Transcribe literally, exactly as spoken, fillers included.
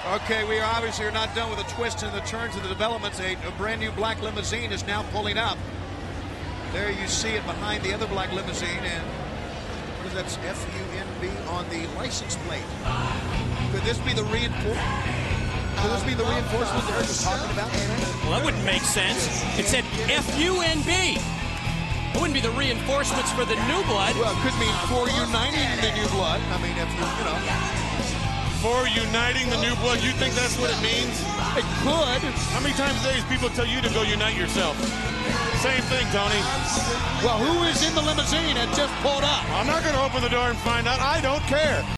Okay, we obviously are not done with the twists and the turns and the developments. A, a brand new black limousine is now pulling up. There you see it behind the other black limousine, and what is that? F U N B on the license plate. Could this be the reinforcement? Could this be the reinforcement Eric was talking about? Well, that wouldn't make sense. It said F U N B. It wouldn't be the reinforcements for the new blood. Well, it could mean for uniting the new blood. I mean, if you, you know. For uniting the new blood, you think that's what it means? It could. How many times a day does people tell you to go unite yourself? Same thing, Tony. Well, who is in the limousine that just pulled up? I'm not going to open the door and find out. I don't care.